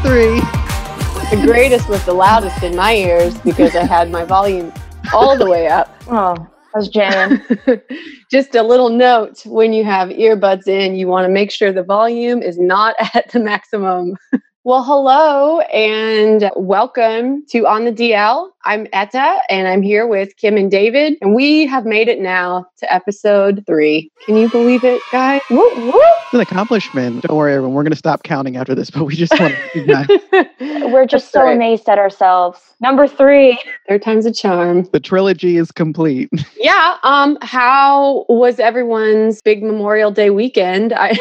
3. The greatest was the loudest in my ears because I had my volume all the way up. Oh, I was jamming. Just a little note, when you have earbuds in, you want to make sure the volume is not at the maximum. Well, hello and welcome to On the DL. I'm Etta and I'm here with Kim and David, and we have made it now to episode 3. Can you believe it, guys? Whoop, whoop. It's an accomplishment. Don't worry, everyone. We're going to stop counting after this, but we just want to recognize We're just so amazed at ourselves. Number 3. Third time's a charm. the trilogy is complete. Yeah. How was everyone's big Memorial Day weekend? I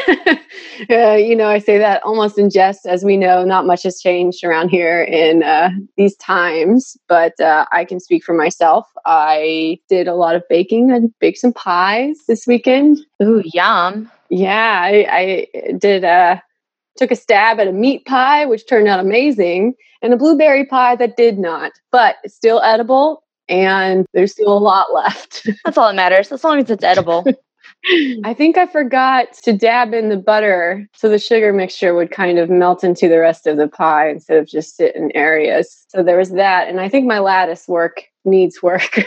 say that almost in jest, as we know, not much has changed around here in these times, but I can speak for myself. I did a lot of baking. I baked some pies this weekend. Ooh, yum. Yeah, I did. Took a stab at a meat pie, which turned out amazing, and a blueberry pie that did not, but it's still edible, and there's still a lot left. That's all that matters, as long as it's edible. I think I forgot to dab in the butter so the sugar mixture would kind of melt into the rest of the pie instead of just sit in areas. So there was that. And I think my lattice work needs work.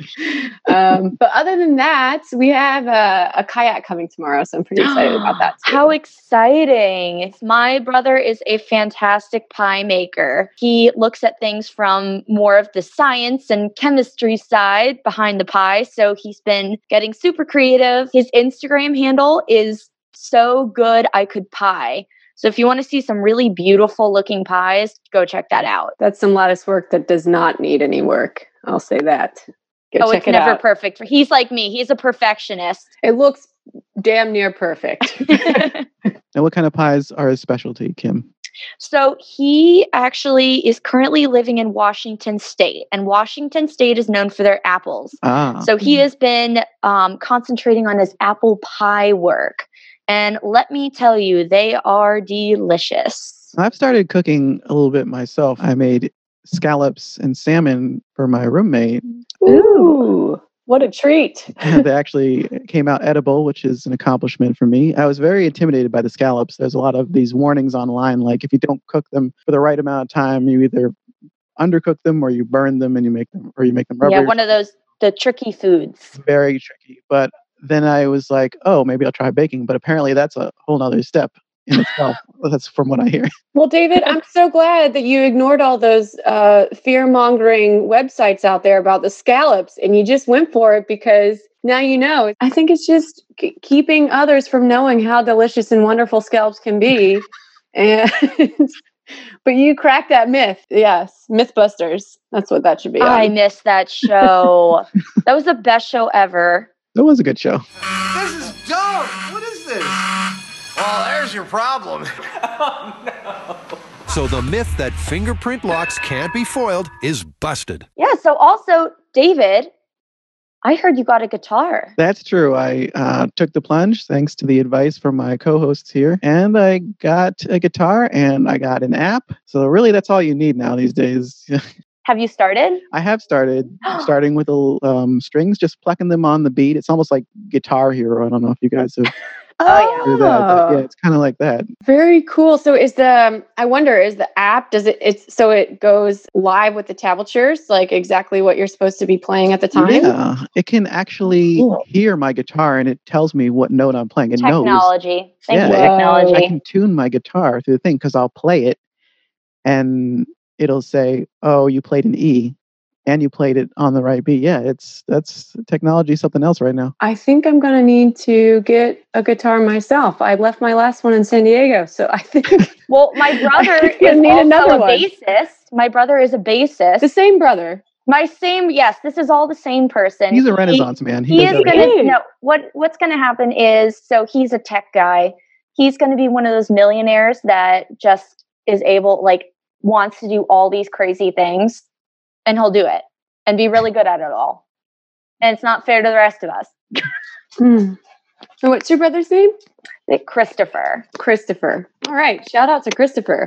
But other than that, we have a kayak coming tomorrow. So I'm pretty excited about that too. How exciting. My brother is a fantastic pie maker. He looks at things from more of the science and chemistry side behind the pie. So he's been getting super creative. His Instagram handle is So Good I Could Pie. So if you want to see some really beautiful looking pies, go check that out. That's some lattice work that does not need any work. I'll say that. Go check it's it never out. perfect. He's like me. He's a perfectionist. It looks damn near perfect. Now, what kind of pies are his specialty, Kim? So he actually is currently living in Washington State, and Washington State is known for their apples. So he has been concentrating on his apple pie work. And let me tell you, they are delicious. I've started cooking a little bit myself. I made scallops and salmon for my roommate. Ooh, what a treat. They actually came out edible, which is an accomplishment for me. I was very intimidated by the scallops. There's a lot of these warnings online, like if you don't cook them for the right amount of time, you either undercook them or you burn them and you make them rubber. Yeah, one of those, the tricky foods. Very tricky. But then I was like, oh, maybe I'll try baking. But apparently that's a whole nother step in itself. That's from what I hear. Well, David, I'm so glad that you ignored all those fear-mongering websites out there about the scallops and you just went for it because now you know. I think it's just keeping others from knowing how delicious and wonderful scallops can be. And but you cracked that myth. Yes, Mythbusters. That's what that should be. I missed that show. That was the best show ever. That was a good show. This is dumb. What is this? Well, there's your problem. Oh, no. So the myth that fingerprint locks can't be foiled is busted. Yeah, so also, David, I heard you got a guitar. That's true. I took the plunge thanks to the advice from my co-hosts here. And I got a guitar and I got an app. So really, that's all you need now these days. Have you started? I have starting with the strings, just plucking them on the beat. It's almost like Guitar Hero. I don't know if you guys have heard that. But yeah, it's kind of like that. Very cool. So is the app, so it goes live with the tablatures, like exactly what you're supposed to be playing at the time? Yeah, it can actually hear my guitar and it tells me what note I'm playing. It knows. Technology. Thank you, I technology. can tune my guitar through the thing because I'll play it and it'll say, oh, you played an E and you played it on the right beat. Yeah, that's technology, something else right now. I think I'm going to need to get a guitar myself. I left my last one in San Diego, so I think... Well, my brother is also a bassist. My brother is a bassist. The same brother. Yes, this is all the same person. He's a Renaissance man. He is going to, what's going to happen is, so he's a tech guy. He's going to be one of those millionaires that just is able, wants to do all these crazy things, and he'll do it and be really good at it all. And it's not fair to the rest of us. So what's your brother's name? Christopher. Christopher. All right. Shout out to Christopher.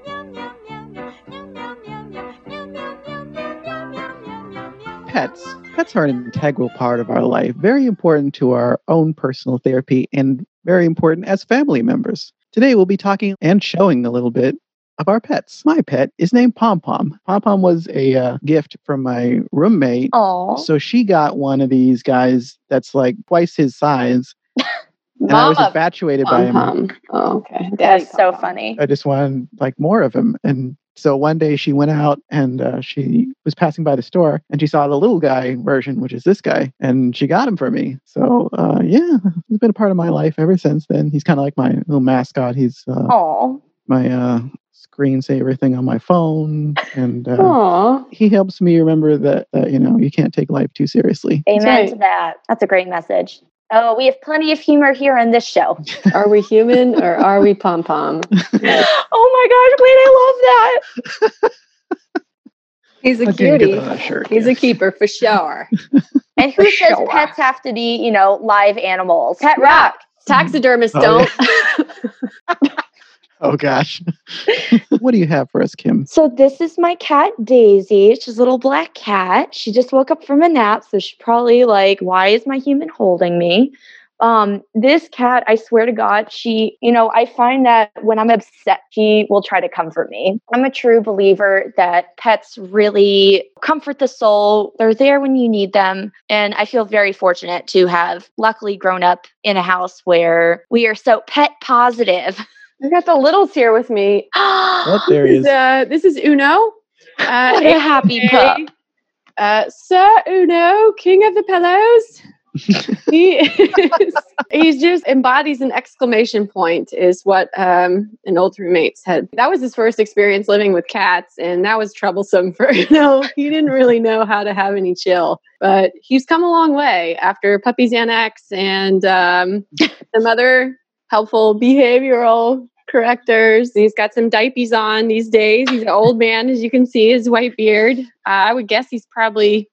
Pets Pets are an integral part of our life, very important to our own personal therapy and very important as family members. Today, we'll be talking and showing a little bit of our pets. My pet is named Pom Pom. Pom Pom was a gift from my roommate. Aw. So she got one of these guys that's like twice his size. And I was Mama infatuated by him. Pom Pom. Oh, okay. Daddy That's so Pom Pom. funny. I just wanted like more of him. And so one day she went out and she was passing by the store and she saw the little guy version, which is this guy, and she got him for me. So yeah, he's been a part of my life ever since then. He's kind of like my little mascot. He's Aw. my screensaver thing on my phone, and Aw. he helps me remember that you can't take life too seriously. Amen right. to that. That's a great message. Oh, we have plenty of humor here on this show. Are we human or are we Pom Pom? Oh my gosh, wait, I love that. He's a I didn't get cutie. that on a shirt. He's a keeper for sure. And who says Sure. pets have to be, live animals? Pet rock. Taxidermists Oh, don't. Oh gosh. What do you have for us, Kim? So this is my cat, Daisy. She's a little black cat. She just woke up from a nap, so she's probably like, why is my human holding me? This cat, I swear to God, she, I find that when I'm upset, she will try to comfort me. I'm a true believer that pets really comfort the soul. They're there when you need them. And I feel very fortunate to have luckily grown up in a house where we are so pet positive. I got the littles here with me. Oh, there he is. This is Uno. What a happy pup. Sir Uno, king of the pillows. He's just embodies an exclamation point is what an old roommate said. That was his first experience living with cats, and that was troublesome for He didn't really know how to have any chill, but he's come a long way after Puppy Xanax and some other helpful behavioral correctors. He's got some diapers on these days. He's an old man, as you can see, his white beard. I would guess he's probably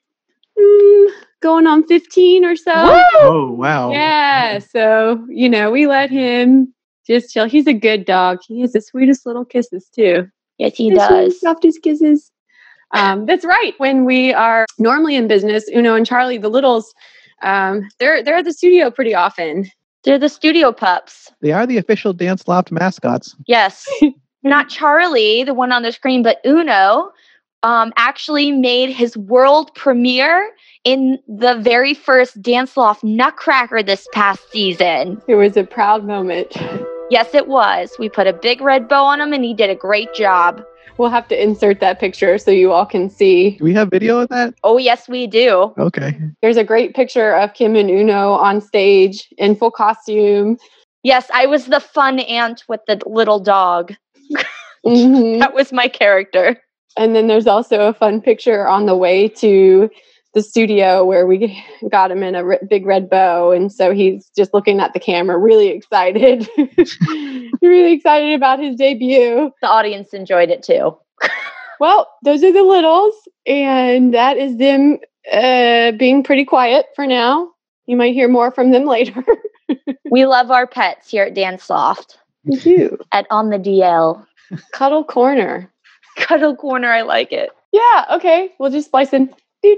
going on 15 or so. Oh wow. Yeah. So, we let him just chill. He's a good dog. He has the sweetest little kisses too. Yes, he The does. softest kisses. That's right. When we are normally in business, Uno and Charlie, the littles, they're at the studio pretty often. They're the studio pups. They are the official Dance Loft mascots. Yes. Not Charlie, the one on the screen, but Uno actually made his world premiere in the very first Dance Loft Nutcracker this past season. It was a proud moment. Yes, it was. We put a big red bow on him and he did a great job. We'll have to insert that picture so you all can see. Do we have video of that? Oh, yes, we do. Okay. There's a great picture of Kim and Uno on stage in full costume. Yes, I was the fun aunt with the little dog. Mhm. That was my character. And then there's also a fun picture on the way to the studio where we got him in a big red bow. And so he's just looking at the camera, really excited. Really excited about his debut. The audience enjoyed it too. Well, those are the littles. And that is them being pretty quiet for now. You might hear more from them later. We love our pets here at Dance Loft. We do. At On the DL. Cuddle Corner. Cuddle Corner, I like it. Yeah, okay. We'll just splice in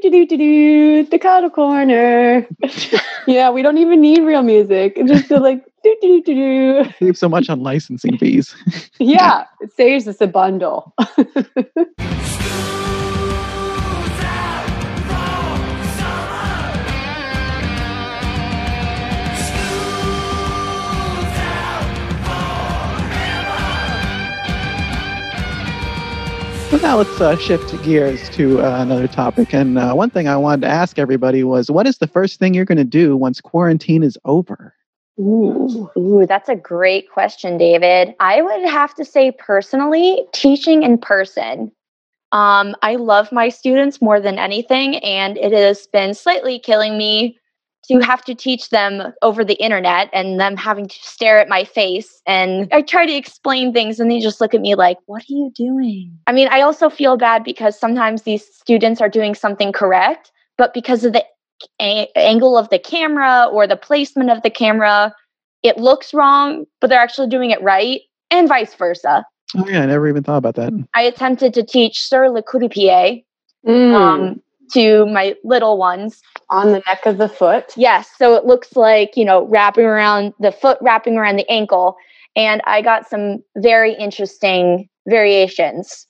the Cuddle Corner. Yeah, we don't even need real music. Just like Save so much on licensing fees. Yeah, it saves us a bundle. Well, now let's shift gears to another topic. And one thing I wanted to ask everybody was, what is the first thing you're going to do once quarantine is over? Ooh, that's a great question, David. I would have to say personally, teaching in person. I love my students more than anything, and it has been slightly killing me to have to teach them over the internet and them having to stare at my face. And I try to explain things and they just look at me like, what are you doing? I mean, I also feel bad because sometimes these students are doing something correct, but because of the angle of the camera or the placement of the camera, it looks wrong, but they're actually doing it right, and vice versa. Oh yeah, I never even thought about that. I attempted to teach Sur le coup de pied, to my little ones. On the neck of the foot. Yes. So it looks like, wrapping around the foot, wrapping around the ankle. And I got some very interesting variations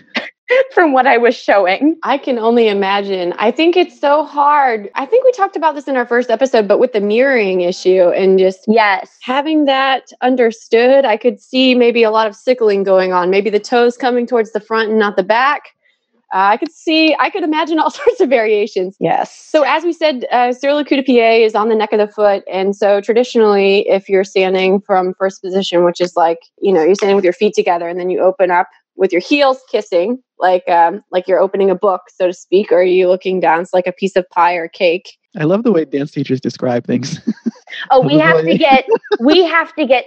from what I was showing. I can only imagine. I think it's so hard. I think we talked about this in our first episode, but with the mirroring issue and just having that understood, I could see maybe a lot of sickling going on. Maybe the toes coming towards the front and not the back. I could imagine all sorts of variations. Yes. So as we said, Cerulocutapiae is on the neck of the foot. And so traditionally, if you're standing from first position, which is like, you're standing with your feet together and then you open up with your heels kissing, like you're opening a book, so to speak, or are you looking down? It's like a piece of pie or cake. I love the way dance teachers describe things. Oh, we have to get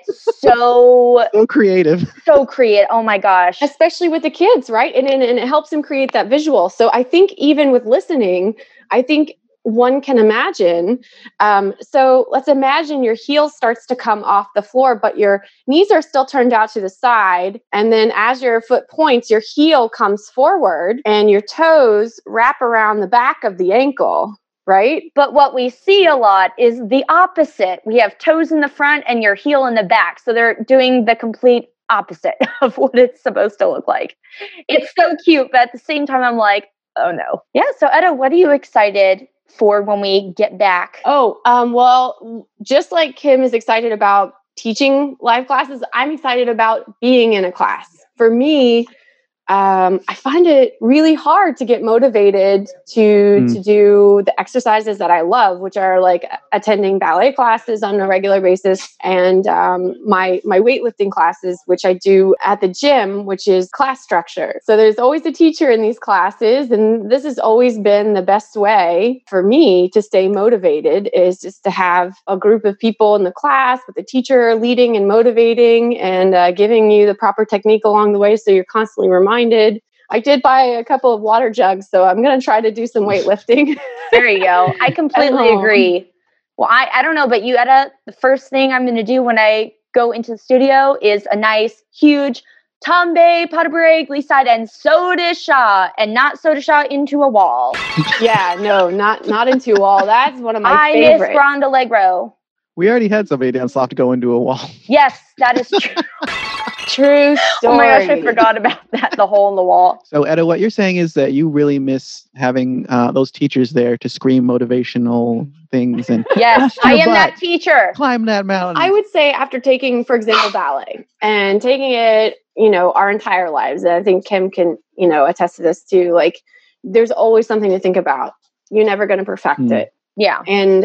so creative. So creative. Oh my gosh. Especially with the kids, right? And it helps them create that visual. So I think even with listening, I think one can imagine. So let's imagine your heel starts to come off the floor, but your knees are still turned out to the side. And then as your foot points, your heel comes forward and your toes wrap around the back of the ankle. Right? But what we see a lot is the opposite. We have toes in the front and your heel in the back. So they're doing the complete opposite of what it's supposed to look like. It's so cute, but at the same time, I'm like, oh no. Yeah. So Etta, what are you excited for when we get back? Oh, well, just like Kim is excited about teaching live classes, I'm excited about being in a class. For me, I find it really hard to get motivated to do the exercises that I love, which are like attending ballet classes on a regular basis and my weightlifting classes, which I do at the gym, which is class structure. So there's always a teacher in these classes, and this has always been the best way for me to stay motivated is just to have a group of people in the class with the teacher leading and motivating and giving you the proper technique along the way, so you're constantly reminded. I did buy a couple of water jugs, so I'm going to try to do some weightlifting. There you go. I completely agree. Well, I don't know, but you, Etta, the first thing I'm going to do when I go into the studio is a nice, huge Tombe, pas de bourrée, glissade, and soda shot, and not soda shot into a wall. Yeah, no, not into a wall. That's one of my favorites. I miss Grand Allegro. We already had somebody down Slough go into a wall. Yes, that is true. True story. Oh my gosh, I forgot about that, the hole in the wall. So, Etta, what you're saying is that you really miss having those teachers there to scream motivational things. And yes, I am that teacher. Climb that mountain. I would say after taking, for example, ballet and taking it, our entire lives, and I think Kim can, attest to this too, like there's always something to think about. You're never going to perfect it. Yeah.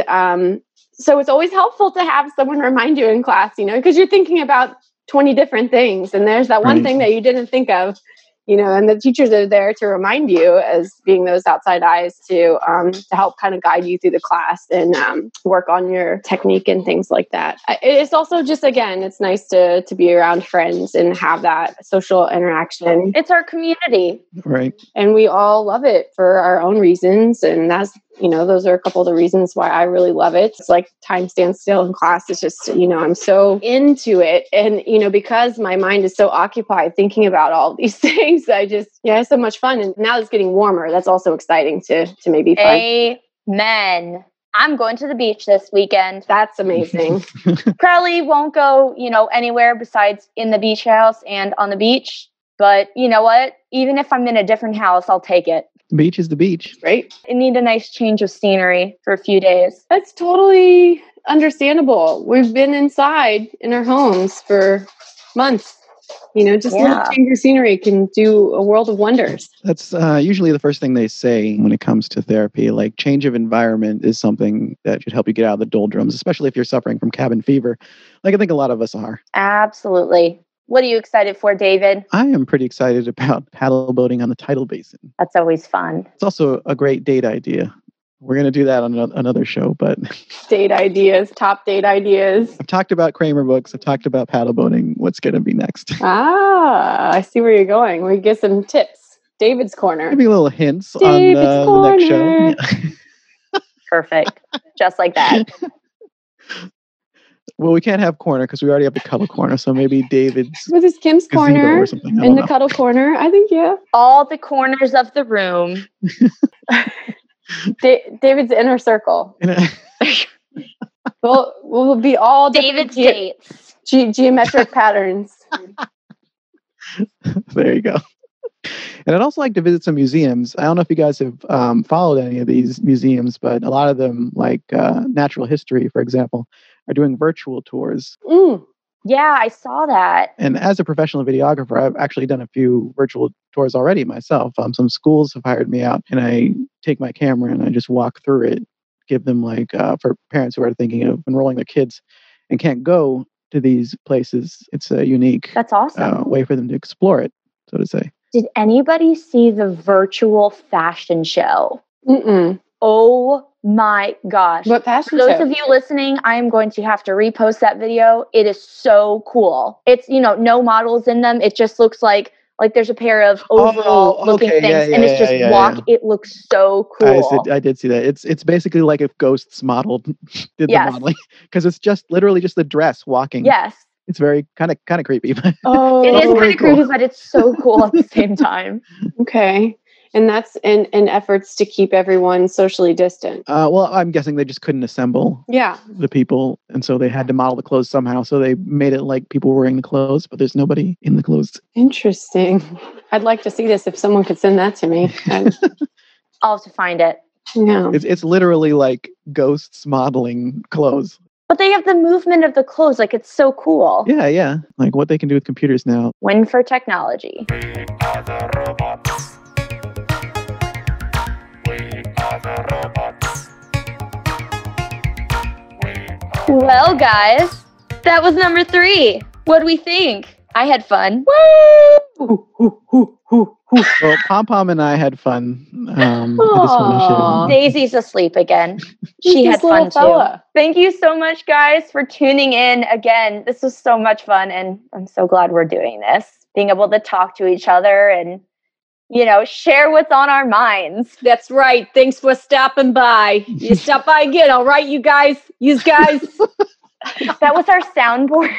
And so it's always helpful to have someone remind you in class, because you're thinking about 20 different things. And there's that one thing that you didn't think of, and the teachers are there to remind you as being those outside eyes to help kind of guide you through the class and work on your technique and things like that. It's also just, again, it's nice to be around friends and have that social interaction. It's our community. Right. And we all love it for our own reasons. And that's, those are a couple of the reasons why I really love it. It's like time stands still in class. It's just, I'm so into it. And, because my mind is so occupied thinking about all these things, I just, it's so much fun. And now it's getting warmer. That's also exciting to maybe find. Amen. I'm going to the beach this weekend. That's amazing. Probably won't go, anywhere besides in the beach house and on the beach. But you know what? Even if I'm in a different house, I'll take it. Beach is the beach. Right? I need a nice change of scenery for a few days. That's totally understandable. We've been inside in our homes for months. Just a little change of scenery can do a world of wonders. That's usually the first thing they say when it comes to therapy. Like change of environment is something that should help you get out of the doldrums, especially if you're suffering from cabin fever. Like I think a lot of us are. Absolutely. What are you excited for, David? I am pretty excited about paddle boating on the tidal basin. That's always fun. It's also a great date idea. We're going to do that on another show, but... Date ideas, top date ideas. I've talked about Kramer books. I've talked about paddle boating. What's going to be next? I see where you're going. We get some tips. David's Corner. Maybe little hints David's on the next show. Yeah. Perfect. Just like that. Well, we can't have corner because we already have the cuddle corner. So maybe David's with his Kim's corner or something. in the cuddle corner. I think, all the corners of the room. David's inner circle. And We'll be all David's different dates. geometric patterns. there you go. And I'd also like to visit some museums. I don't know if you guys have followed any of these museums, but a lot of them, like natural history, for example, are doing virtual tours. Mm. Yeah, I saw that. And as a professional videographer, I've actually done a few virtual tours already myself. Some schools have hired me out, and I take my camera and I just walk through it, give them for parents who are thinking of enrolling their kids and can't go to these places. It's a unique That's awesome. way for them to explore it, so to say. Did anybody see the virtual fashion show? Mm-mm. Oh my gosh. What fashion For those show? of you listening, I am going to have to repost that video. It is so cool. It's, no models in them. It just looks like there's a pair of overall looking okay. things, Yeah, and it's just yeah. It looks so cool. I did see that. It's basically like if Ghosts modeled did Yes. the modeling, because it's just literally just the dress walking. Yes. It's very kind of creepy. Oh, It is very kind of cool. creepy, but it's so cool at the same time. okay. And that's in efforts to keep everyone socially distant. Well, I'm guessing they just couldn't assemble Yeah. the people, and so they had to model the clothes somehow. So they made it like people were wearing the clothes, but there's nobody in the clothes. Interesting. I'd like to see this if someone could send that to me. I'll have to find it. Yeah. It's literally like Ghosts modeling clothes. But they have the movement of the clothes. Like, it's so cool. Yeah. Like what they can do with computers now. Win for technology. Well, guys, that was number 3. What do we think? I had fun. Well, Pom Pom and I had fun. I just Aw. want Daisy's asleep again. She had This little fun too. fella. Thank you so much, guys, for tuning in again. This was so much fun, and I'm so glad we're doing this. Being able to talk to each other and, share what's on our minds. That's right. Thanks for stopping by. You stop by again, all right, you guys? You guys. That was our soundboard.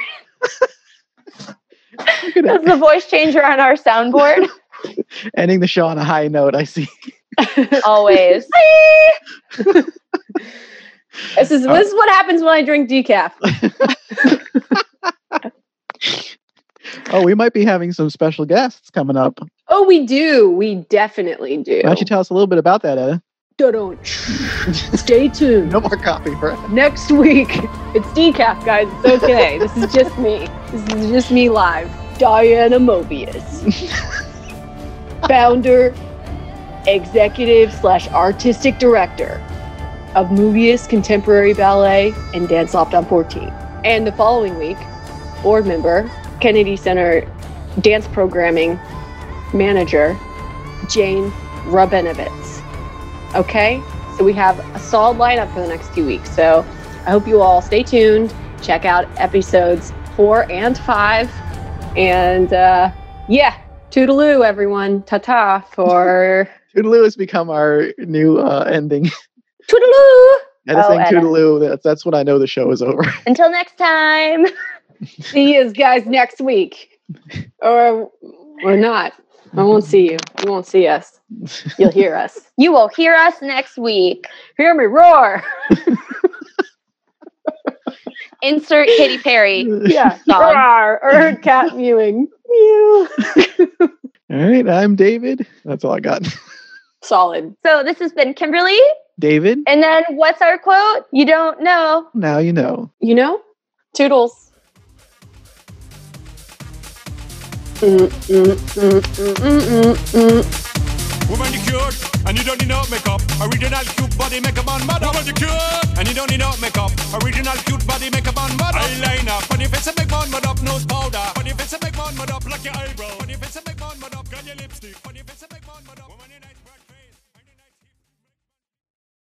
Look at That's it. the voice changer on our soundboard. Ending the show on a high note, I see. Always. This is what happens when I drink decaf. Oh, we might be having some special guests coming up. Oh, we do. We definitely do. Why don't you tell us a little bit about that, Etta? Stay tuned. No more coffee for Next week, it's decaf, guys. It's okay. This is just me. This is just me live. Diana Mobius. Founder, executive/artistic director of Mobius Contemporary Ballet and Dance Loft on 14. And the following week, board member, Kennedy Center dance programming manager, Jane Rabinovitz. Okay? So we have a solid lineup for the next 2 weeks. So I hope you all stay tuned. Check out episodes 4 and 5. And toodaloo, everyone. Ta-ta for... Toodaloo has become our new ending. Toodaloo! Etta saying Etta. Toodaloo, that's when I know the show is over. Until next time. See you guys next week. Or not. I won't see you. You won't see us. You'll hear us. You will hear us next week. Hear me roar. Insert Katy Perry. Yeah. Song. Roar. Or cat mewing. Mew. All right, I'm David. That's all I got. Solid. So this has been Kimberly. David, And then what's our quote? You don't know. now you know. You know? Toodles. Woman, you cute, and you don't need no makeup. Original cute body, make a man mad. Woman, you cute, and you don't need no makeup. Original cute body, make a man mad. Eyeliner,